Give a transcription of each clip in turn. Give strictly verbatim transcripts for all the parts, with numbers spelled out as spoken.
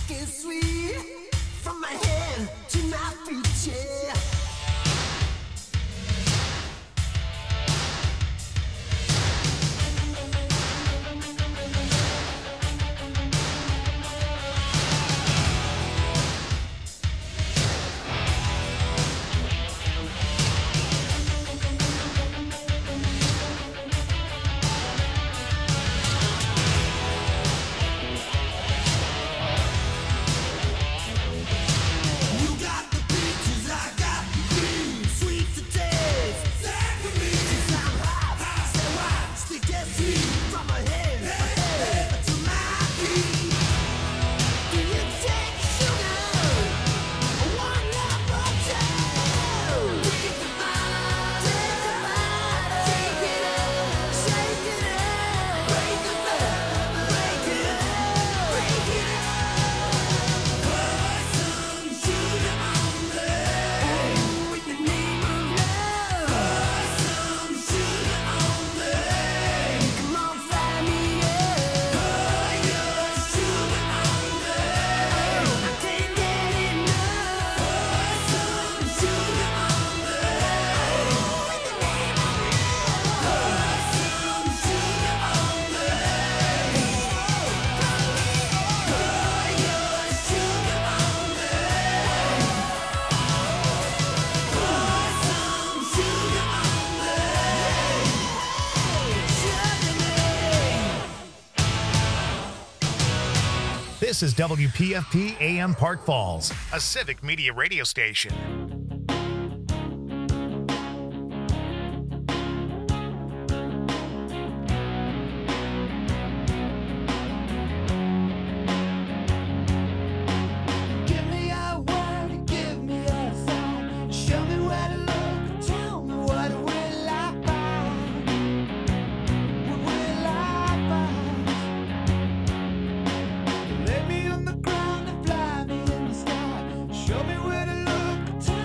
This is W P F P A M Park Falls, a civic media radio station. Lay me on the ground and fly me in the sky. Show me where to look.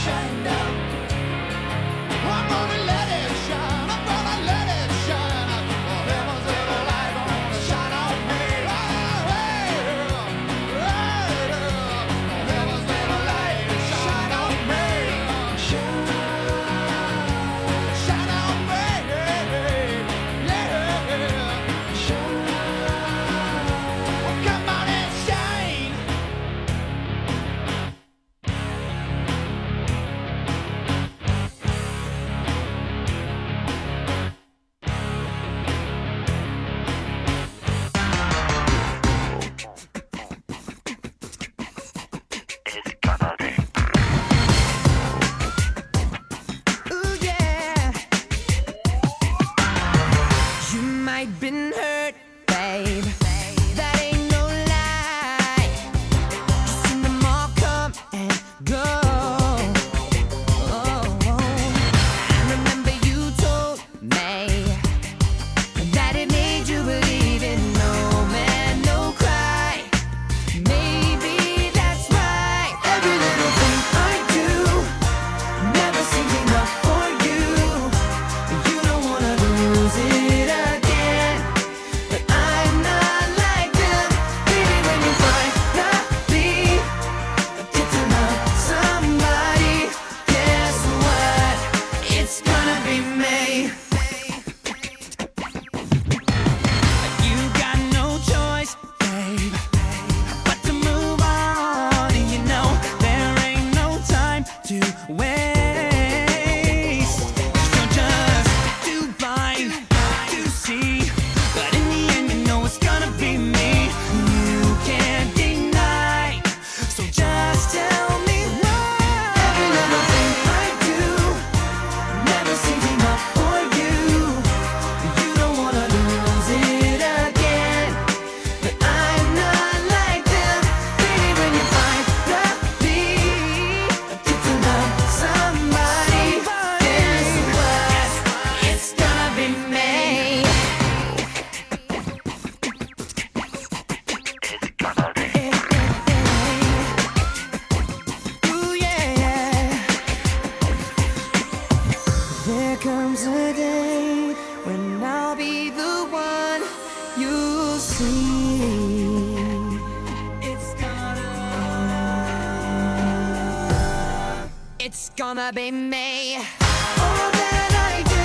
It's gonna be me. All that I do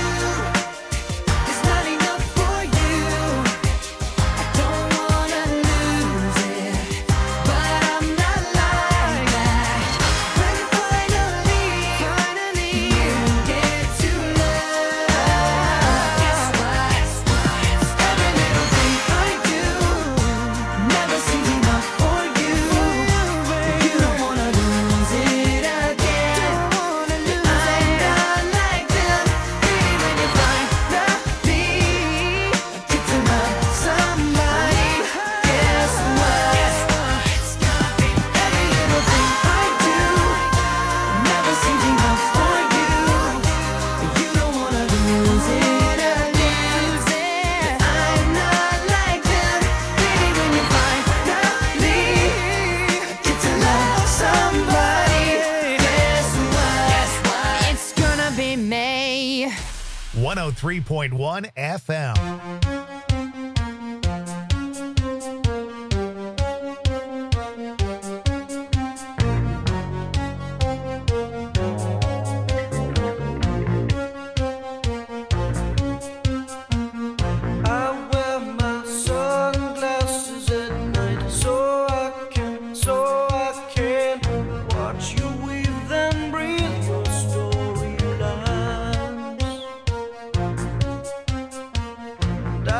is not enough for you. I don't wanna lose it, but I'm not like that. When finally, finally you get to love, guess what? Every little thing I do never seems enough for you. You don't wanna lose it again. one oh three point one F M. I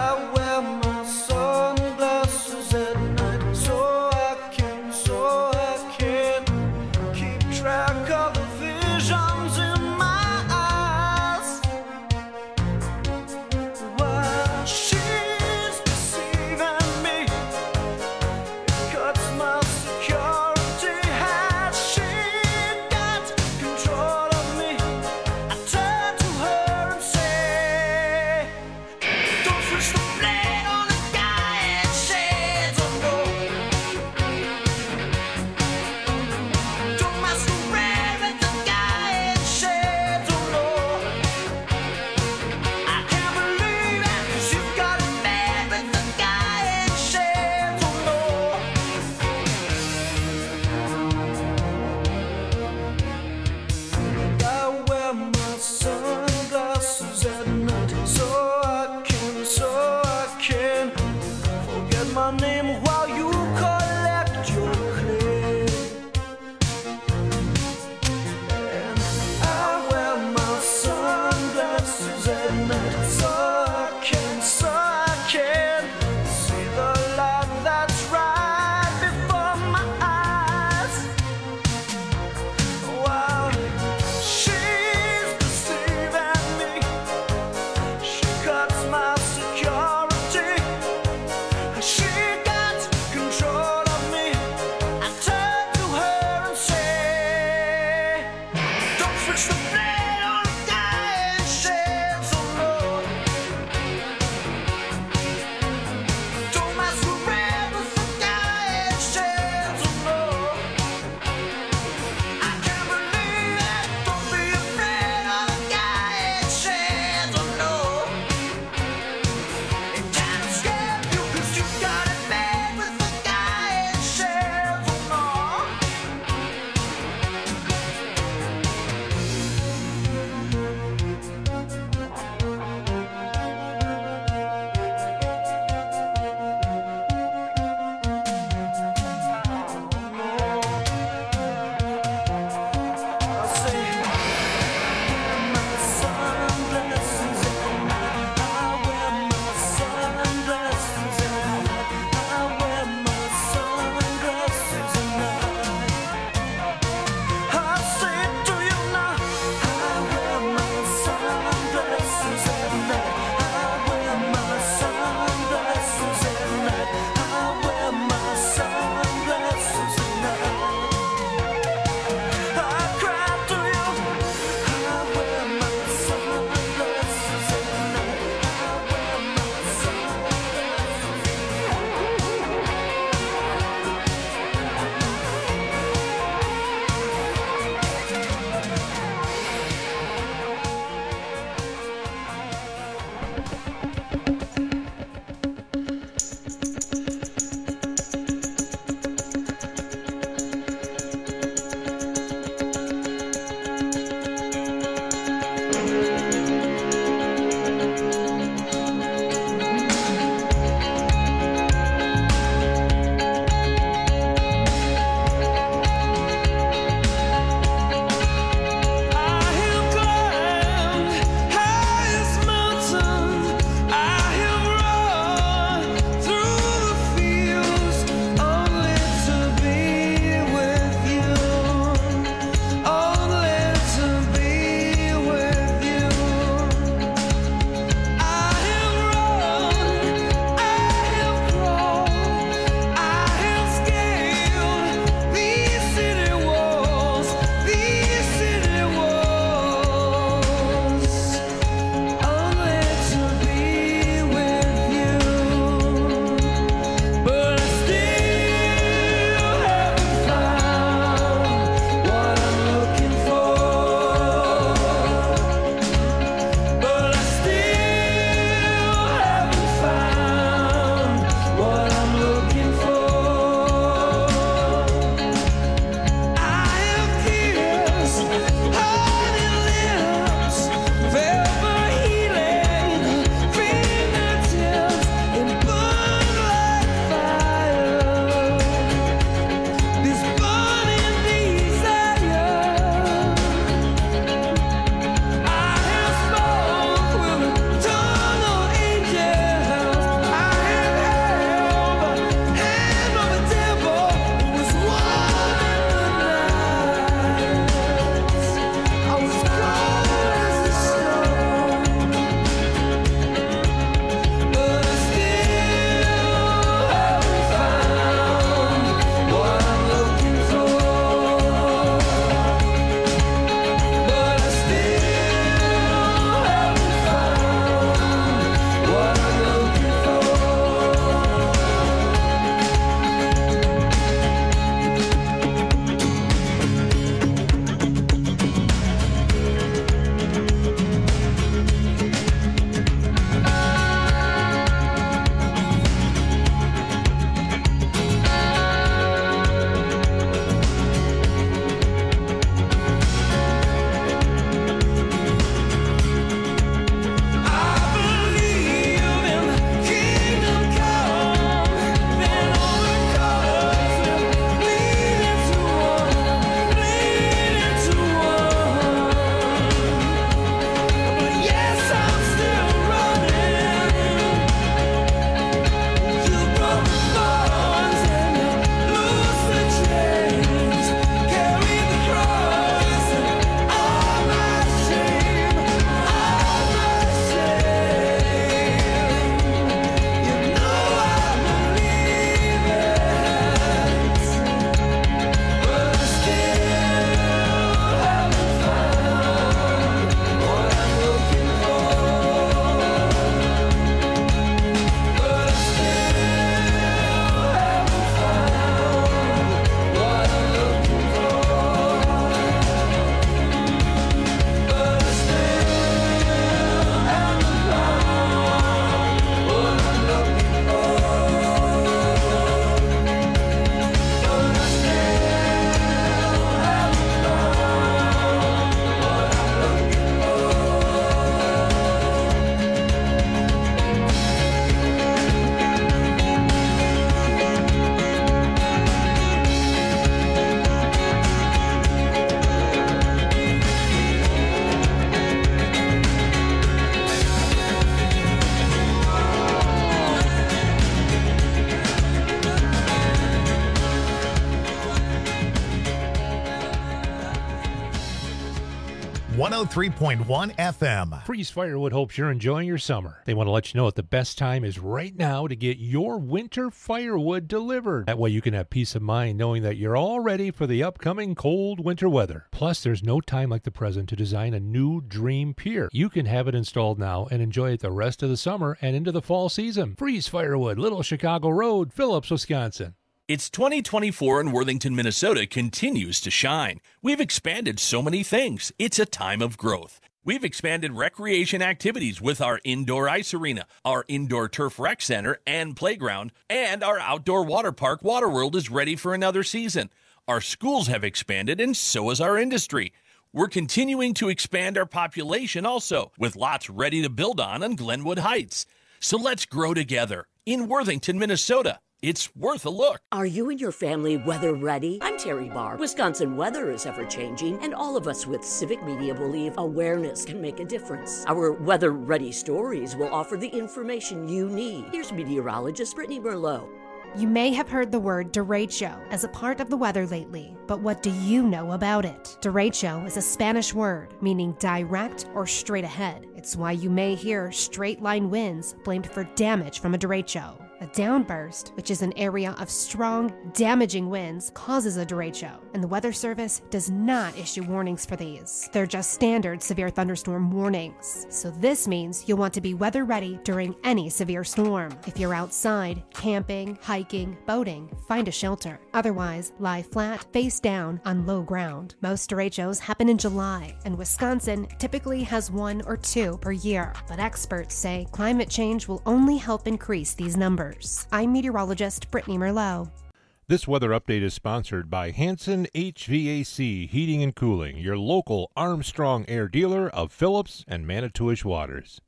one oh three point one F M. Freeze Firewood hopes you're enjoying your summer. They want to let you know that the best time is right now to get your winter firewood delivered. That way you can have peace of mind knowing that you're all ready for the upcoming cold winter weather. Plus, there's no time like the present to design a new dream pier. You can have it installed now and enjoy it the rest of the summer and into the fall season. Freeze Firewood, Little Chicago Road, Phillips, Wisconsin. It's twenty twenty-four and Worthington, Minnesota continues to shine. We've expanded so many things. It's a time of growth. We've expanded recreation activities with our indoor ice arena, our indoor turf rec center and playground, and our outdoor water park Waterworld is ready for another season. Our schools have expanded and so has our industry. We're continuing to expand our population also, with lots ready to build on on Glenwood Heights. So let's grow together in Worthington, Minnesota. It's worth a look. Are you and your family weather ready? I'm Terry Barr. Wisconsin weather is ever changing, and all of us with Civic Media believe awareness can make a difference. Our weather ready stories will offer the information you need. Here's meteorologist Brittany Merlot. You may have heard the word derecho as a part of the weather lately, but what do you know about it? Derecho is a Spanish word meaning direct or straight ahead. It's why you may hear straight line winds blamed for damage from a derecho. A downburst, which is an area of strong, damaging winds, causes a derecho, and the Weather Service does not issue warnings for these. They're just standard severe thunderstorm warnings. So this means you'll want to be weather ready during any severe storm. If you're outside, camping, hiking, boating, find a shelter. Otherwise, lie flat, face down on low ground. Most derechos happen in July, and Wisconsin typically has one or two per year. But experts say climate change will only help increase these numbers. I'm meteorologist Brittany Merlot. This weather update is sponsored by Hanson H V A C Heating and Cooling, your local Armstrong Air dealer of Phillips and Manitowish waters.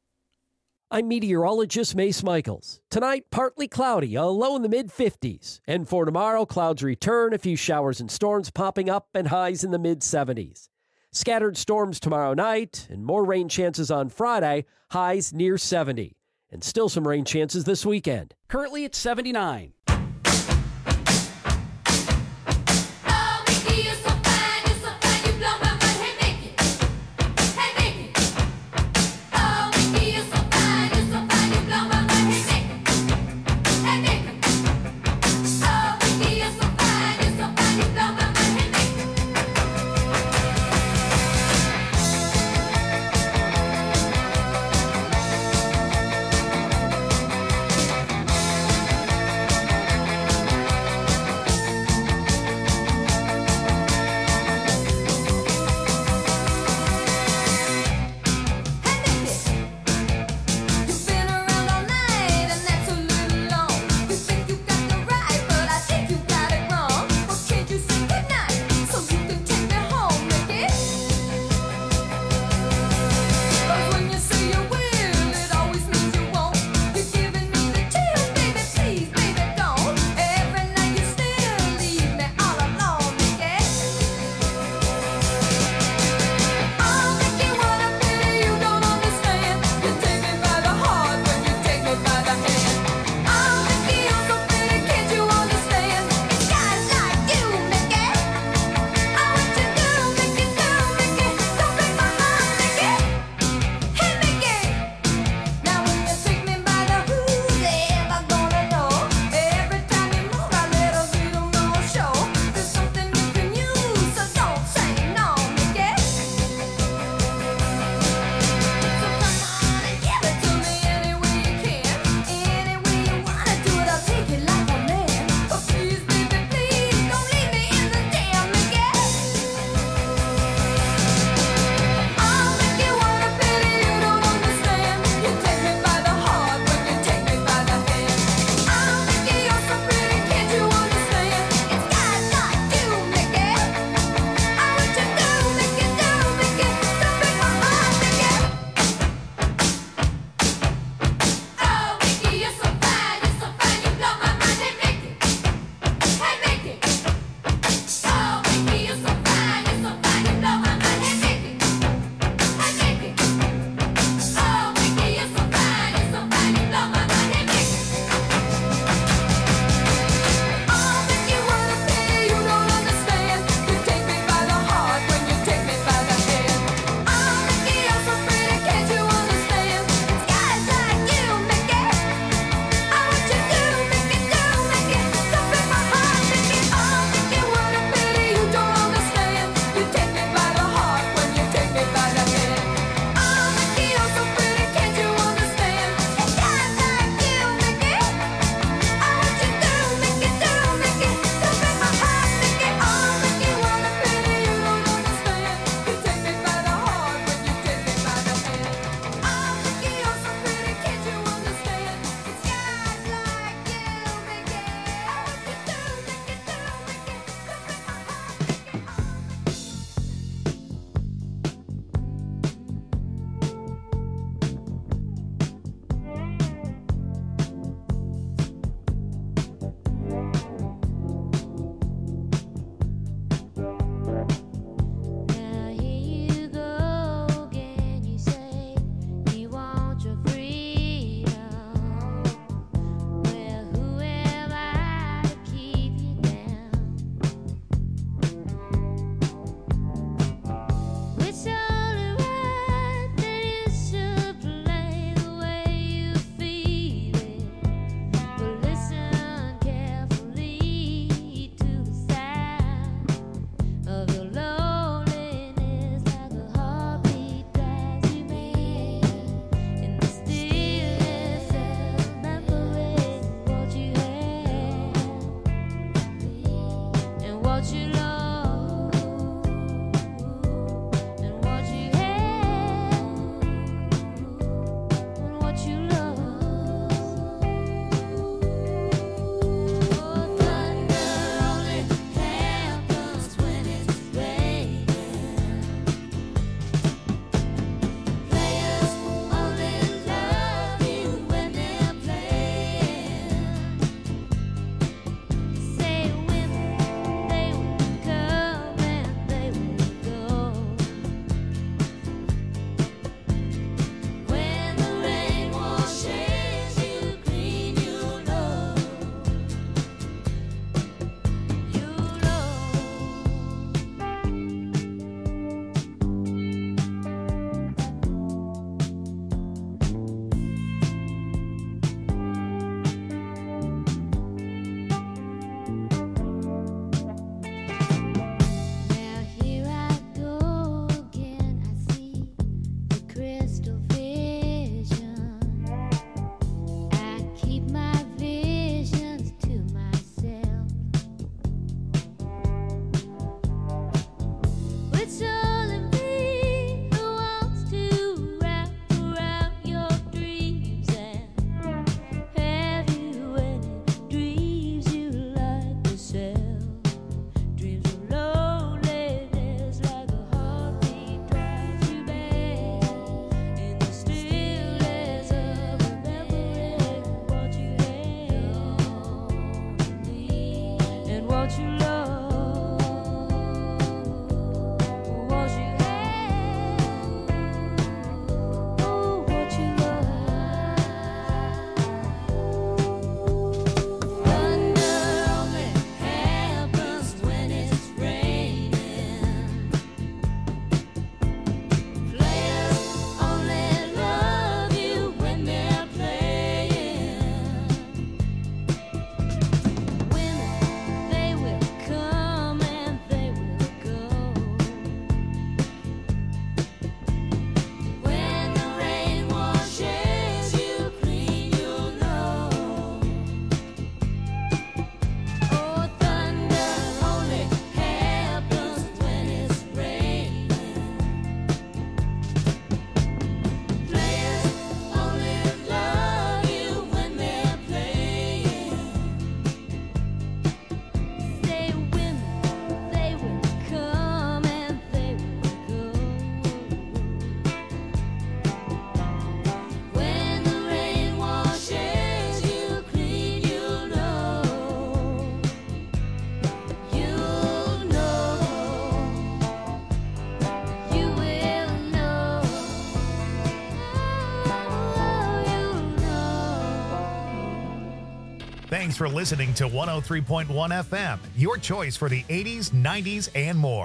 I'm meteorologist Mace Michaels. Tonight, partly cloudy, a low in the mid fifties. And for tomorrow, clouds return, a few showers and storms popping up, and highs in the mid seventies. Scattered storms tomorrow night, and more rain chances on Friday, highs near seventy. And still some rain chances this weekend. Currently it's seventy-nine. what you love and what you have and what you love. Oh, thunder only happens when it's raining. Players only love you when they're playing. Say when they will come and they will go. When the rain washes you clean, you know, you know. Now here I go again. I see the crystal vision. I keep my visions to myself. It's only me who wants to wrap around your dreams and have you any dreams you like yourself. Dreams of loneliness like a heartbeat drives you back in the stillness of remembering what you had and what you love, what you had, oh, what you love. Thunder only happens when it's raining. Players only love you when they're playing. When they will come and they will go. When the rain washes you clean, you'll know. Oh, thunder only happens when it's raining. Players only love you when they're playing. Say when they will come and they will go. When the rain washes you clean, you'll know. You'll know. You will know. Oh, you'll know. Thanks for listening to one oh three point one F M, your choice for the eighties, nineties, and more.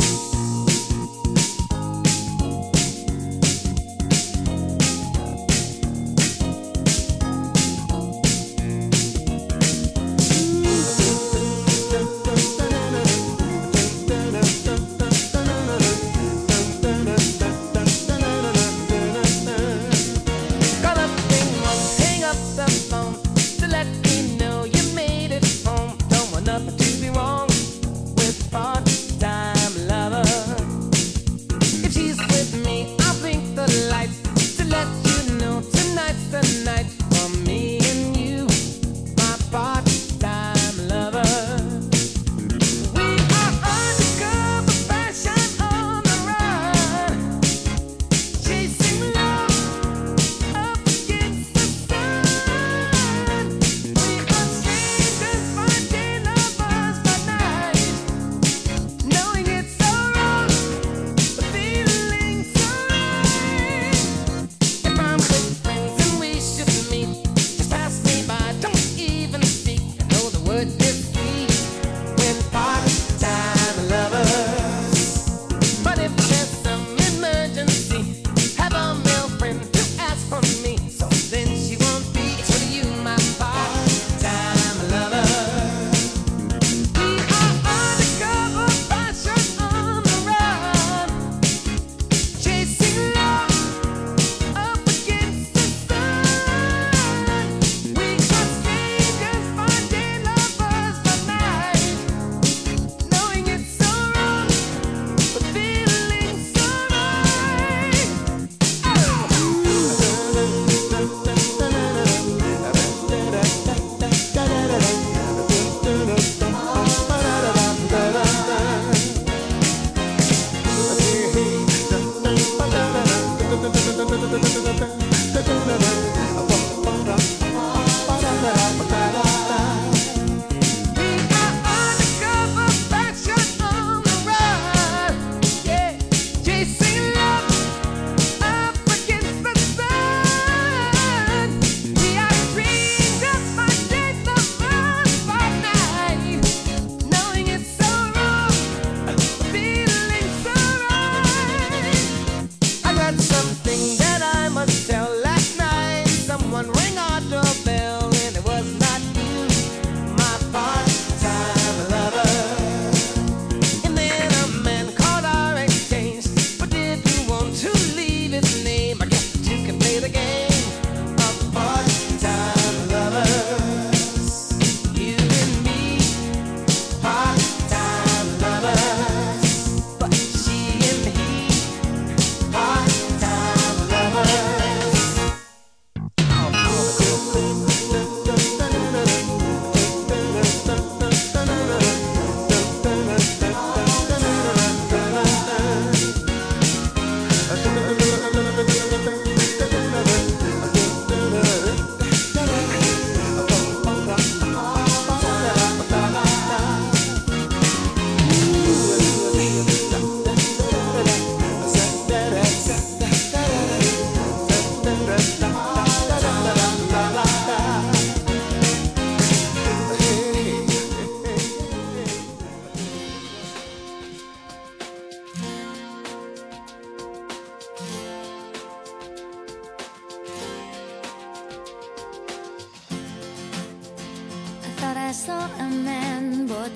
Call up Ringwald, hang up the phone to let me know you made it home. Don't want nothing to be wrong with part-time lover.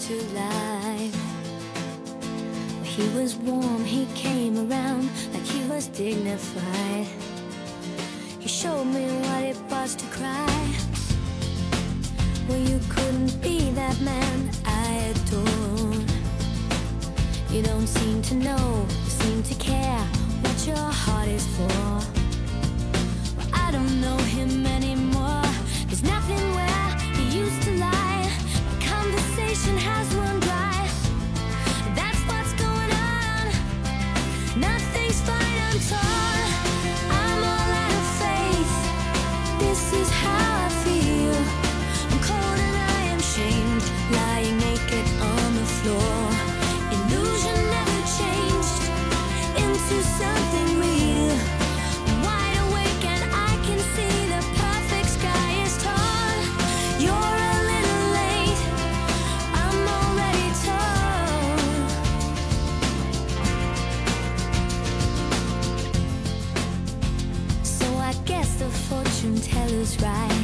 to life. He was warm, he came around like he was dignified. He showed me what it was to cry. Well, you couldn't be that man I adored. You don't seem to know, you seem to care what your heart is for. Well, I don't know him anymore. There's nothing where he used to lie. My conversation has run dry. That's what's going on. Nothing's fine, I'm torn. I'm all out of faith. This is how I feel. I'm cold and I am shamed, lying naked on the floor. Illusion never changed into something real. I'm wide awake and I can see the perfect sky is torn. You're a little late, I'm already torn. So I guess the fortune teller's right.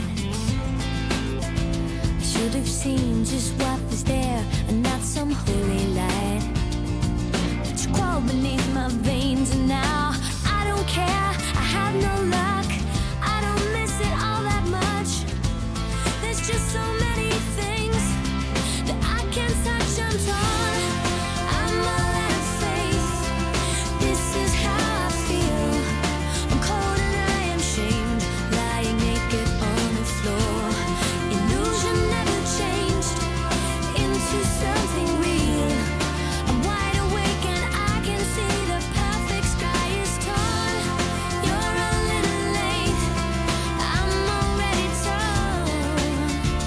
I should have seen just what was there and not some holy light. But you crawled beneath my veins and now I don't care. I have no luck. I don't miss it all that much. There's just so many things that I can't touch. I'm torn. I'm all out of faith. This is how I feel. I'm cold and I am shamed, lying naked on the floor. Illusion never changed into something real. I'm wide awake and I can see the perfect sky is torn. You're a little late, I'm already torn.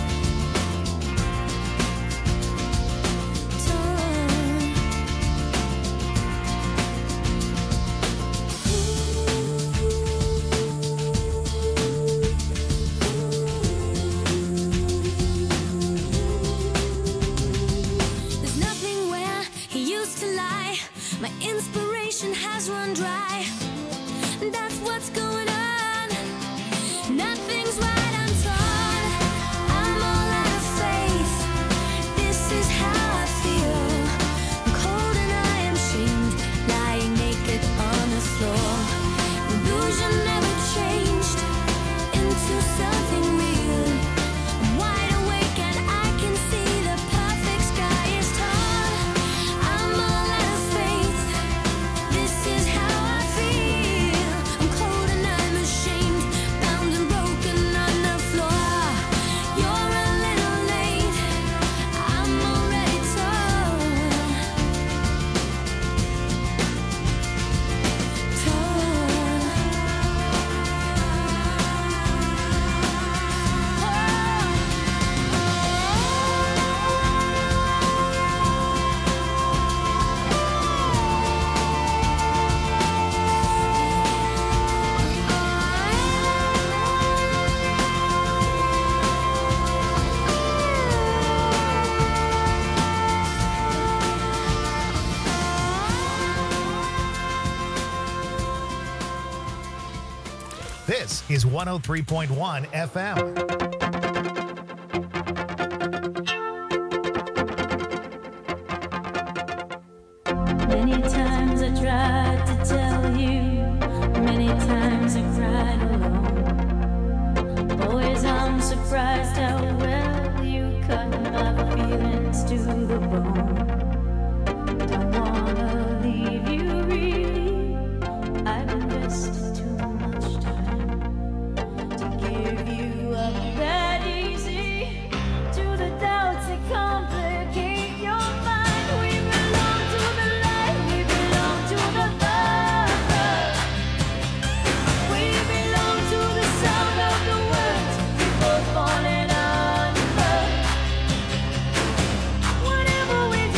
There's nothing where he used to lie. My inspiration has run dry. That's what's going on. Nothing's right, I'm torn. I'm all out of faith. This is how I feel. I'm cold and I am shamed, lying naked on the floor. Illusion never changed into something real. I'm wide awake and I can see the perfect sky is torn. I'm all out of faith. This is how I feel. I'm cold and I'm ashamed, bound and broken on the floor. You're a little late, I'm already torn. This is one oh three point one F M. Many times I tried to tell you, many times I cried alone. Always I'm surprised how well you cut my feelings to the bone. Don't wanna leave you really, I've invested too much time to give you up that easy to the doubts that complicate your mind. We belong to the light, we belong to the love. We belong to the sound of the words, people falling under. Whatever we do.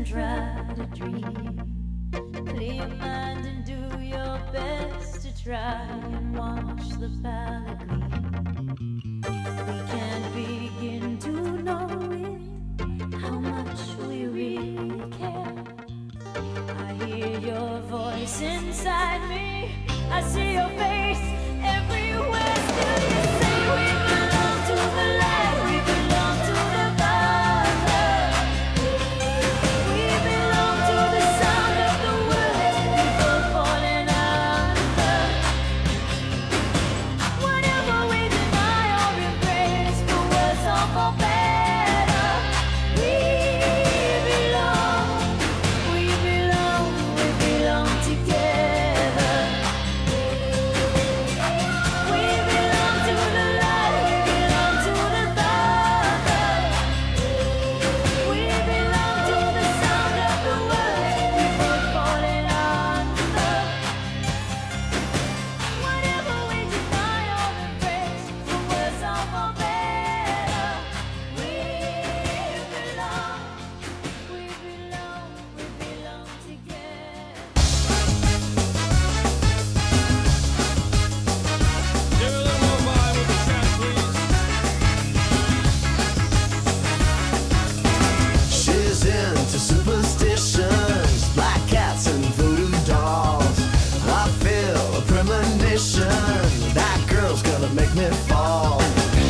try to dream. Clear your mind and do your best to try and watch the palette gleam. We can't begin to know it, how much we really care. I hear your voice inside me, I see your face everywhere. Still you say we belong to the light, we belong to the Father. We belong to the sound of the words before falling under. Whatever we deny or embrace, for worse or for better, we belong, we belong, we belong together. We belong to the light, we belong to the Father. We belong to the sound of the words before falling under. Whatever we deny or embrace, for worse or for better, we belong, we belong, we belong together. She's into superstitions, black cats and voodoo dolls. I feel a premonition, that girl's gonna make me fall.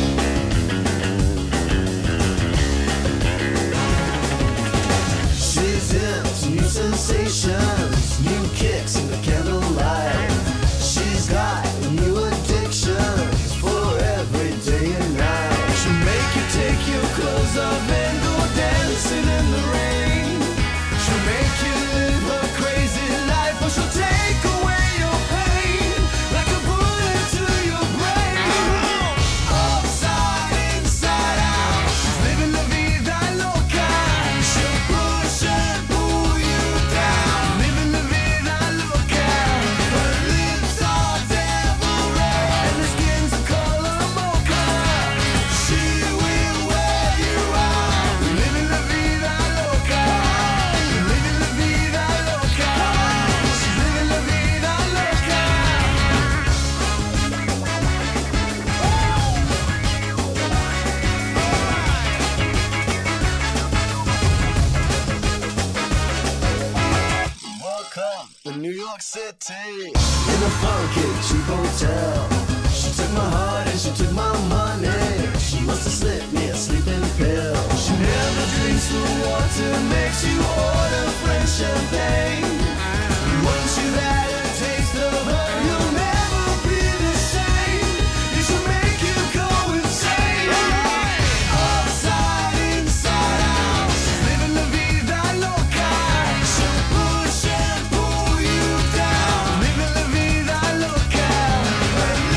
She's into new sensations, new kicks in the candlelight. She's got new addictions for every day and night. She'll make you take your clothes off and go dancing in the rain. She'll make you live her crazy life, or she'll take away your pain like a bullet to your brain. Upside, inside out, she's living la vida loca. She'll push and pull you down, living la vida loca. Her lips are devil red and her skin's the color mocha. She will wear you out, living la vida loca, living la vida loca. She's living la vida loca. Welcome to New York City, in a funky cheap hotel. She took my heart and she took my money. She must have slipped me a sleeping pill. She never drinks the water, makes you order French champagne. Once you've had a taste of her, you'll never be the same. It should make you go insane. Upside, inside out, she's living la vida loca. She'll push and pull you down, living la vida loca. Her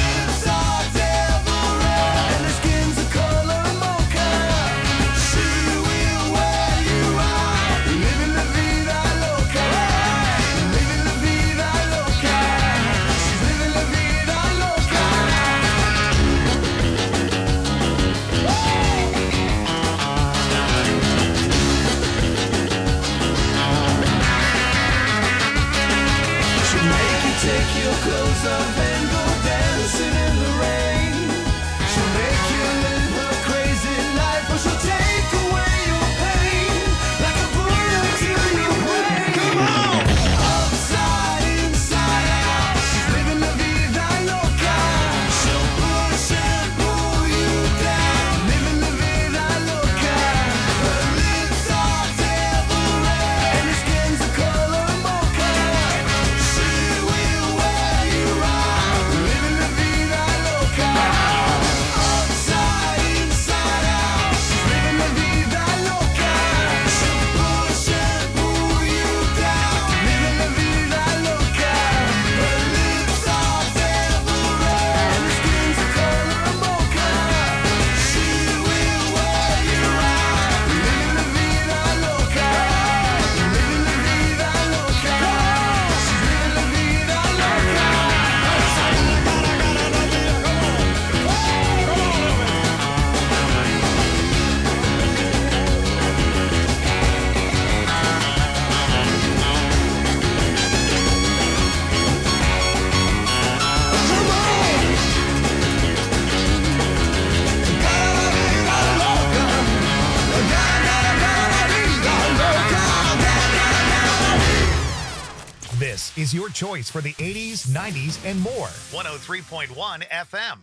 This is your choice for the eighties, nineties, and more. one oh three point one F M.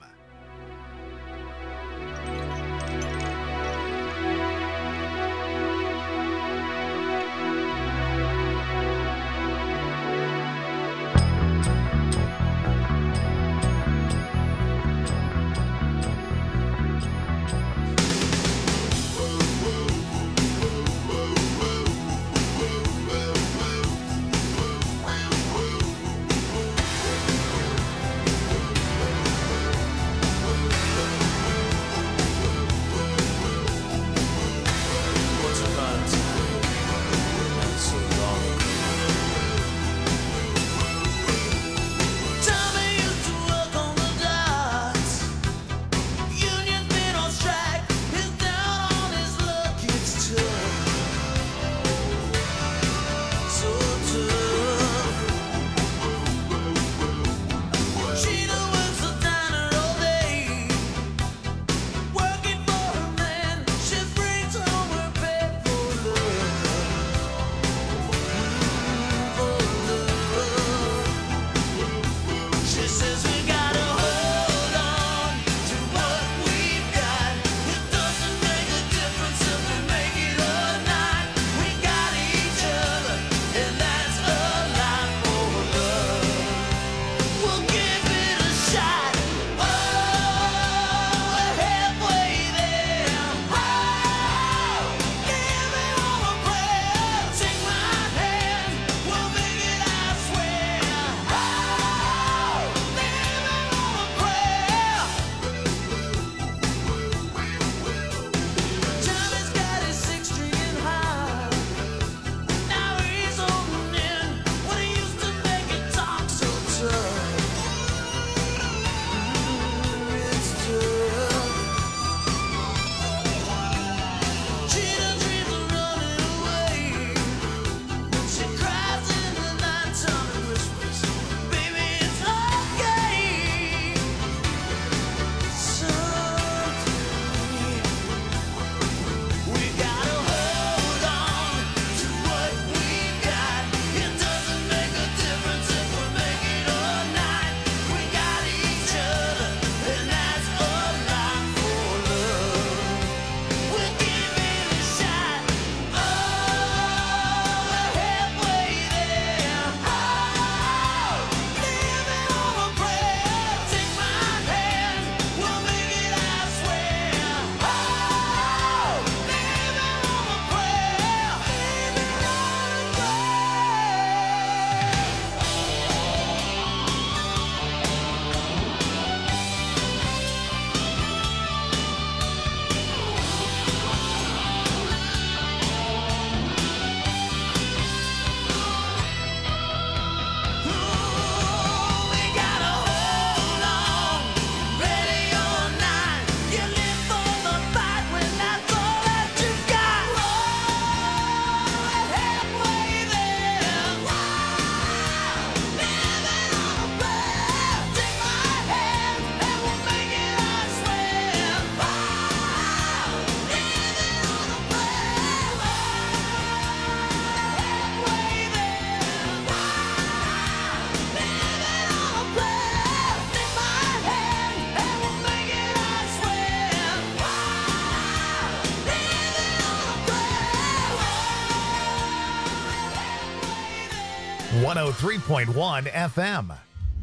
one oh three point one F M.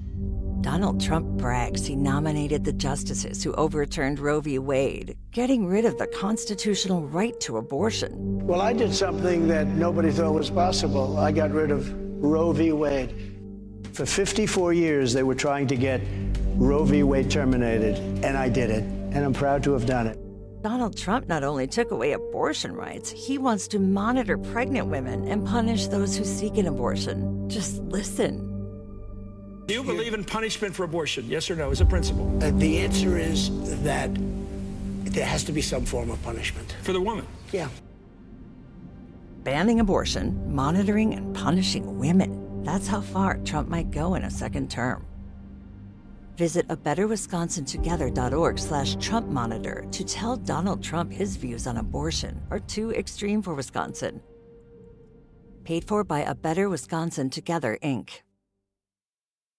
Donald Trump brags he nominated the justices who overturned Roe v. Wade, getting rid of the constitutional right to abortion. Well, I did something that nobody thought was possible. I got rid of Roe v. Wade. For fifty-four years, they were trying to get Roe v. Wade terminated, and I did it, and I'm proud to have done it. Donald Trump not only took away abortion rights, he wants to monitor pregnant women and punish those who seek an abortion. Just listen. Do you believe in punishment for abortion? Yes or no, as a principle? Uh, the answer is that there has to be some form of punishment. For the woman? Yeah. Banning abortion, monitoring and punishing women. That's how far Trump might go in a second term. Visit a better wisconsin together dot org slash Trump monitor to tell Donald Trump his views on abortion are too extreme for Wisconsin. Paid for by A Better Wisconsin Together, Incorporated.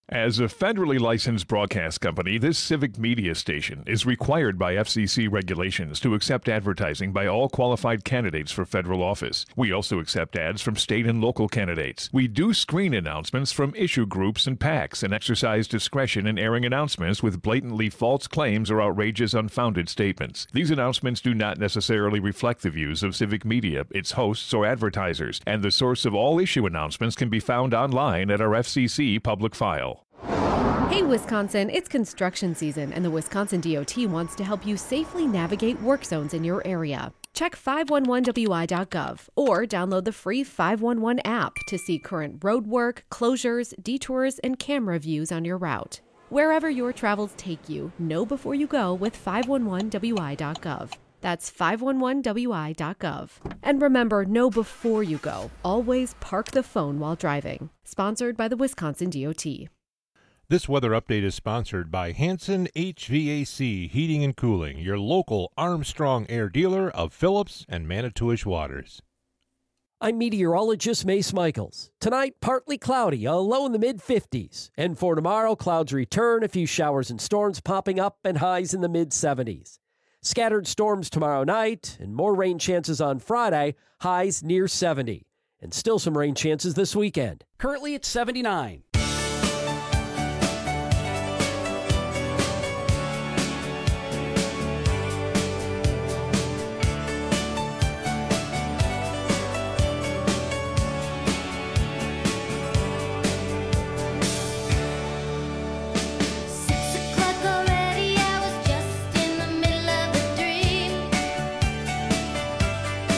As a federally licensed broadcast company, this civic media station is required by F C C regulations to accept advertising by all qualified candidates for federal office. We also accept ads from state and local candidates. We do screen announcements from issue groups and PACs and exercise discretion in airing announcements with blatantly false claims or outrageous unfounded statements. These announcements do not necessarily reflect the views of civic media, its hosts, or advertisers, and the source of all issue announcements can be found online at our F C C public file. Hey Wisconsin, it's construction season and the Wisconsin D O T wants to help you safely navigate work zones in your area. Check five one one W I dot gov or download the free five one one app to see current road work, closures, detours, and camera views on your route. Wherever your travels take you, know before you go with five one one W I dot gov. That's five one one W I dot gov. And remember, know before you go. Always park the phone while driving. Sponsored by the Wisconsin D O T. This weather update is sponsored by Hanson H V A C Heating and Cooling, your local Armstrong Air dealer of Phillips and Manitowish waters. I'm meteorologist Mace Michaels. Tonight, partly cloudy, a low in the mid fifties. And for tomorrow, clouds return, a few showers and storms popping up, and highs in the mid seventies. Scattered storms tomorrow night, and more rain chances on Friday, highs near seventy. And still some rain chances this weekend. Currently it's seventy-nine.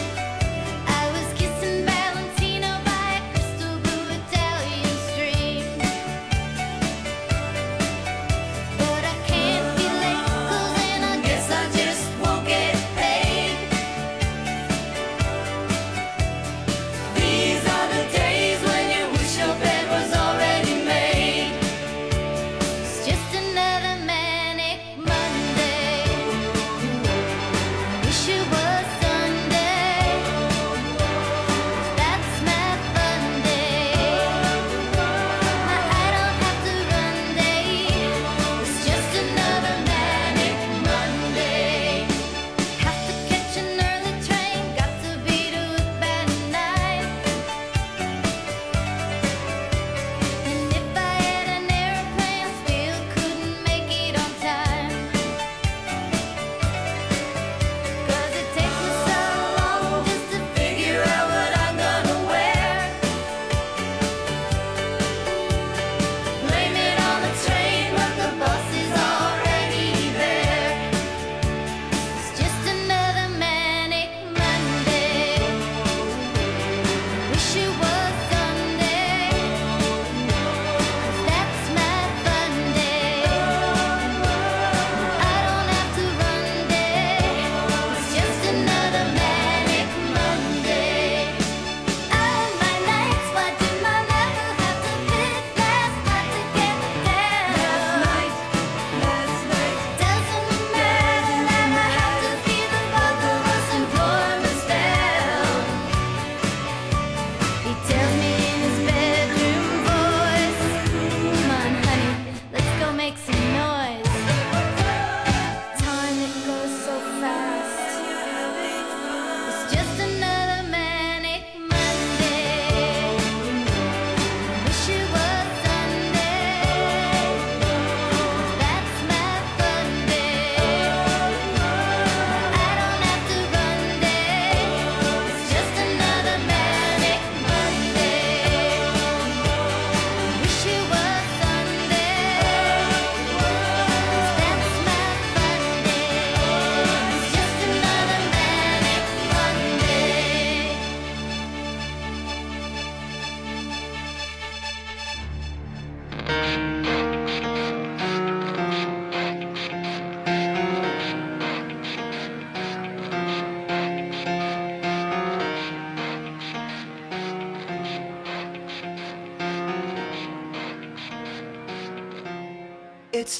Valentino by a crystal blue Italian stream.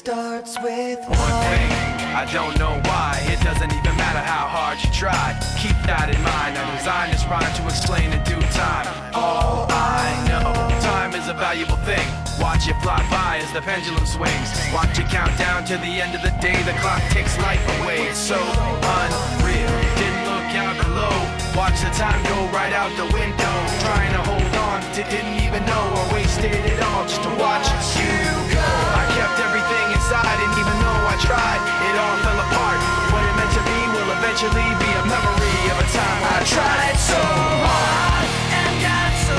starts with one thing. I don't know why. It doesn't even matter how hard you try. Keep that in mind. I designed this rhyme to explain in due time. All I know, time is a valuable thing. Watch it fly by as the pendulum swings. Watch it count down to the end of the day. The clock takes life away. It's so unreal. Didn't look out below. Watch the time go right out the window. Trying to hold on to didn't even know I wasted it all just to watch you go. I kept everything inside, and even though I tried, it all fell apart. What it meant to be will eventually be a memory of a time I tried so hard and got so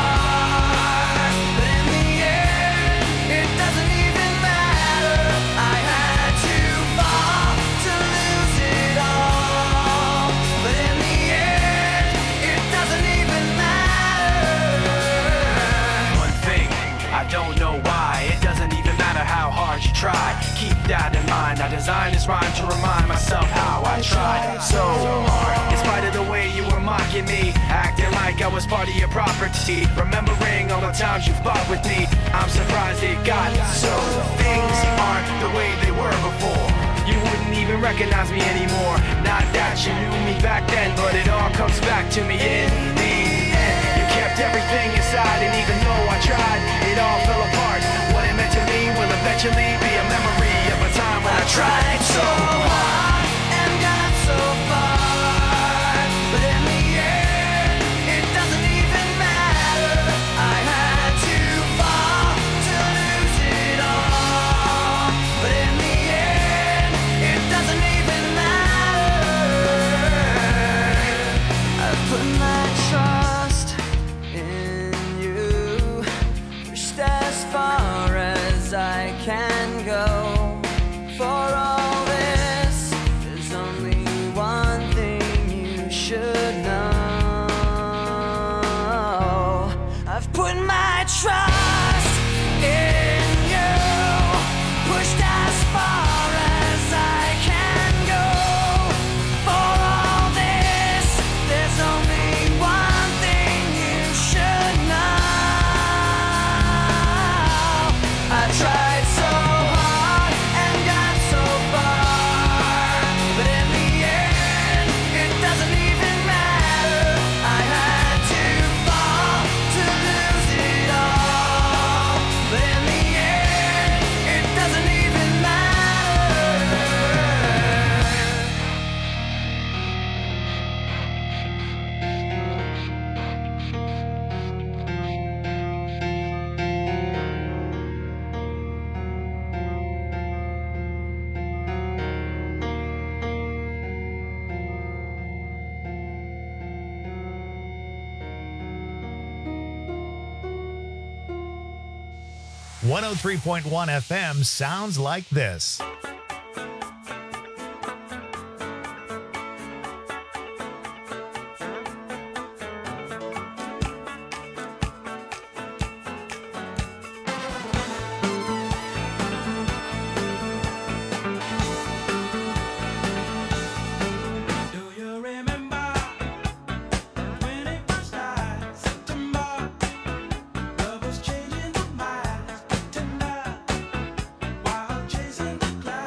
far, but in the end, it doesn't even matter. I had to fall to lose it all, but in the end, it doesn't even matter. One thing, I don't know why. It doesn't even matter how hard you try. Keep that in mind. I designed this rhyme to remind myself how I tried so hard. In spite of the way you were mocking me, acting like I was part of your property, remembering all the times you fought with me, I'm surprised it got so. Things aren't the way they were before. You wouldn't even recognize me anymore. Not that you knew me back then, but it all comes back to me in the end. You kept everything inside, and even though I tried, it all fell apart. What it meant to me will eventually be a memory of a time when I tried so hard and got so far, but in the end, it doesn't even matter. I had to fall to lose it all, but in the end, it doesn't even matter. I've put my trust in you, pushed as far as I can go. For all this, there's only one thing you should know. I've put my trust in you, pushed as far as I can go. For all this, there's only one thing you should know. I tried so hard and got so far, but in the end, it doesn't even matter. I had to fall to lose it all, but in the end, it doesn't even matter. one oh three point one F M sounds like this. Love was changing the minds tonight while chasing the clouds.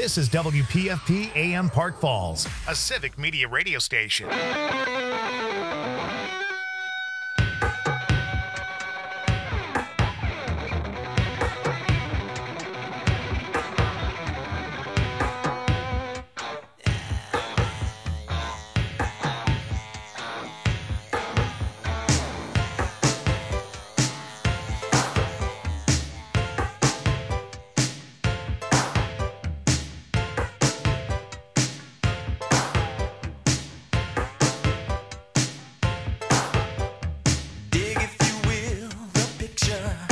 This is W P F P A M Park Falls, a civic media radio station.